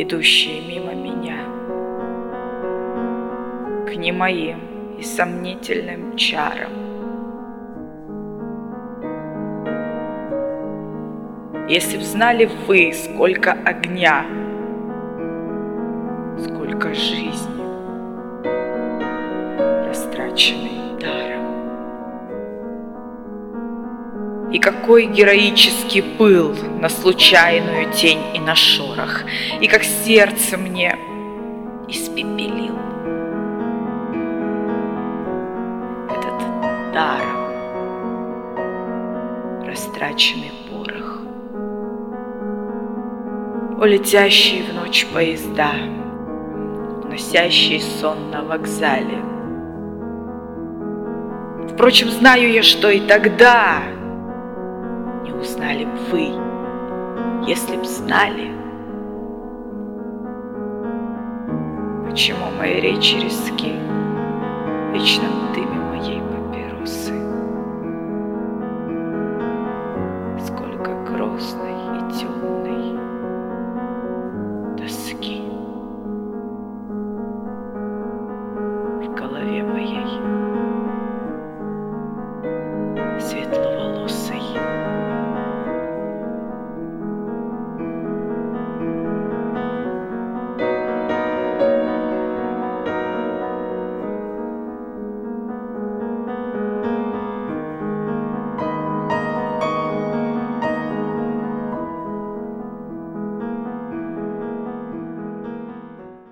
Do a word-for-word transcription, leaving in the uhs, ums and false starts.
идущие мимо меня, к немоим и сомнительным чарам. Если б знали вы, сколько огня, сколько жизни, растраченной даром, и какой героический пыл на случайную тень и на шорох, и как сердце мне испепелил этот даром растраченный порох. О, летящие в ночь поезда, уносящие сон на вокзале. Впрочем, знаю я, что и тогда не узнали б вы, если б знали, почему мои речи резки в вечном дыме моей папиросы. Сколько грозной и темной тоски в голове